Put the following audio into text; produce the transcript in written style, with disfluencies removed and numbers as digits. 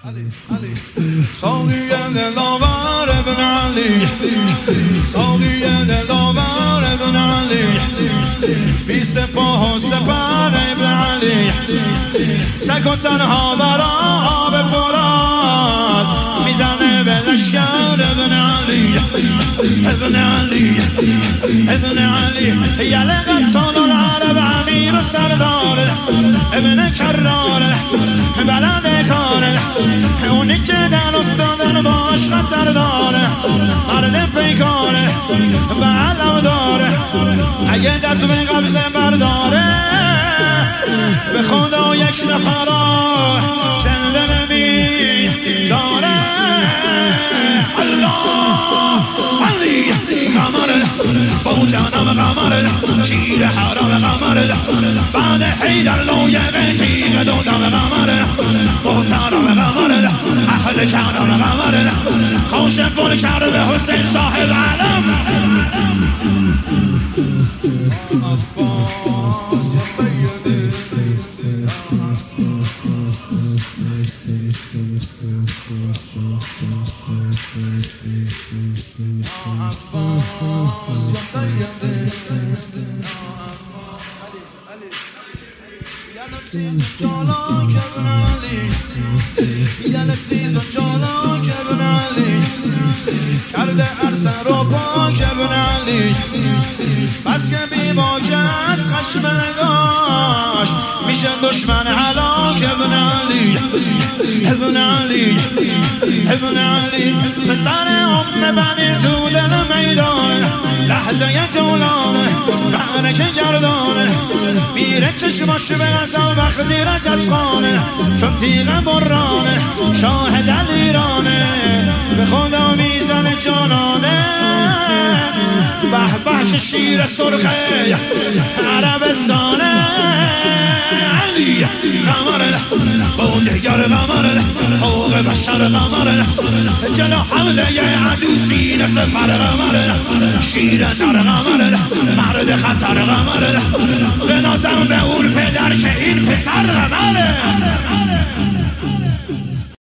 ساقی دلاور ابن علی، ساقی دلاور ابن علی، بی سپاه و سپر ابن علی، سگ و تنها برا آب فرات میزنه به لشکر ابن علی، ابن علی، ابن علی، یل قتال العرب امیر و سردار ابن کرار بلد کاره، اونی که در افتادن باش خطر داره، مرد پیکاره و علم داره، اگه دست به قبضه برداره به خدا یک نفرا زنده نمیداره. الله علی قمر با جانم قمر، شیر حرام قمر، بعد حیدر لایق تیغ دادم قمر، محترم قمر، اهل کرم قمر، کاشف گل کرد به حسین صاحب علم. کرده عرصه رو پاک ابن علی، بس که بی باکه از خشم نگاش میشه دشمن هلاک ابن علی، ابن علی، ابن علی، پسر ام بنی تو دل میدان لحظه جولانه برکه گردانه، میره چشماش به غزل وقتی رجز خانه، چون تیغ برانه شاه دلیرانه، به خدا میزنه جانانه، به به که شیر سرخه عربستانه. علی قمر با جگر قمر، فوق بشر قمر، جلو حمله عدو سینه سپر قمر، شیر در قمر، مرد خطر قمر، به نظر به اون پدر که این پسر قمره.